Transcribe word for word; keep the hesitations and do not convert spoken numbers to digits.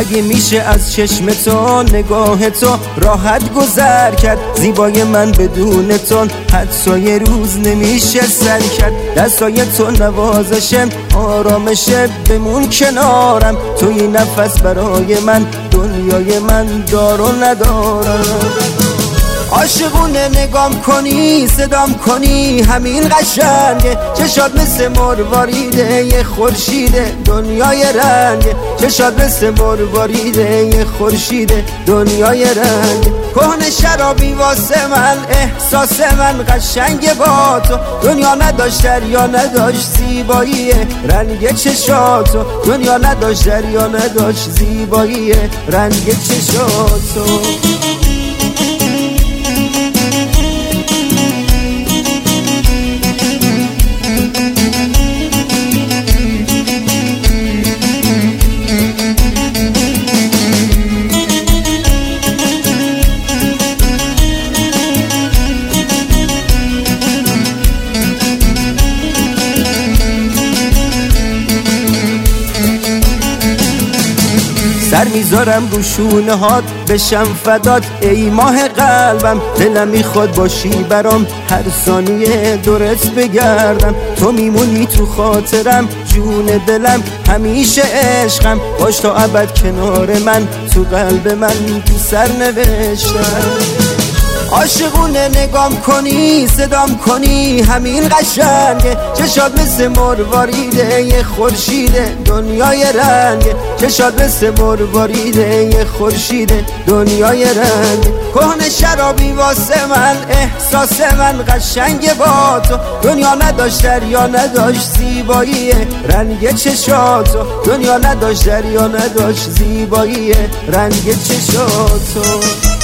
مگه میشه از چشم تو نگاه تو راحت گذر کرد؟ زیبای من بدون تو حتی یه روز نمیشه سر کرد. دستای تو نوازشم آرامشه، بمون کنارم توی نفس برای من، دنیای من دار و ندارم. عاشقونه نگام کنی صدام کنی همین قشنگه، چشات مثل مرواریده یه خورشیده دنیای رنگه، چشات مثل مرواریده یه خورشیده دنیای رنگه. کهنه شرابی واسه من احساس من قشنگه با تو، دنیا نداشت دریا نداشت زیبایی رنگ چشاتو، دنیا نداشت دریا نداشت زیبایی رنگ چشاتو. سر میذارم رو شونه هات بشم فدات ای ماه قلبم، دلم میخواد باشی برام هر ثانیه دورت بگردم. تو میمونی تو خاطرم جون دلم همیشه عشقم، باش تا ابد کنار من تو قلب من تو سر نوشتم. عاشقونه نگام کنی صدام کنی همین قشنگه، چشات مثل مرواریده یه خورشیده دنیای رنگه، چشات مثل مرواریده یه خورشیده دنیای رنگه. کهنه شرابی واسه من احساس من قشنگه با تو، دنیا نداشت دریا نداشت زیبایی رنگ چشاتو، دنیا نداشت دریا نداشت زیبایی رنگ چشاتو.